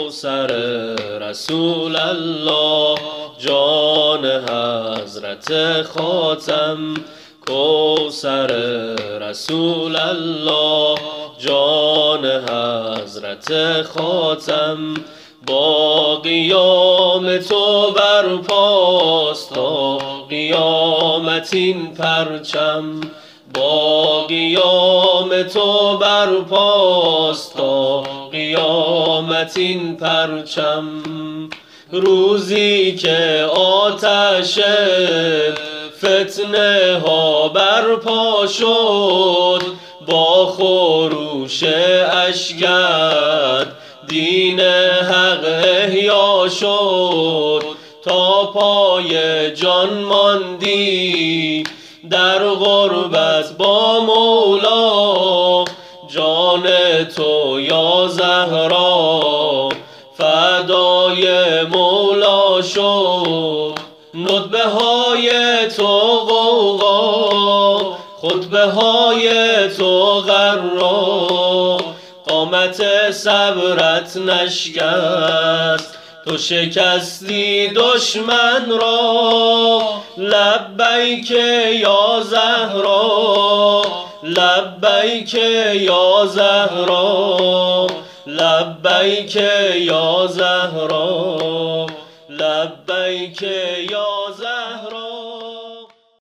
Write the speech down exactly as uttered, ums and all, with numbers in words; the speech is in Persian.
کوثر رسول الله، جان حضرت خاتم. کوثر رسول الله، جان حضرت خاتم. با قیام تو برپاست تا قیامت این پرچم. با قیام تو برپاست تا قیامت این پرچم. روزی که آتش فتنه ها برپا شد، با خروش اشکت دین حق احیا شد. تا پای جان ماندی در غربت با مولا، جان تو یا زهرا فدای مولا شد. ندبه های تو غوغا، خطبه های تو غرا، قامت صبرت نشکست، تو شکستی دشمن را. لبیک یا زهرا، لبیک یا زهرا، لبیک یا زهرا، لبیک یا زهرا.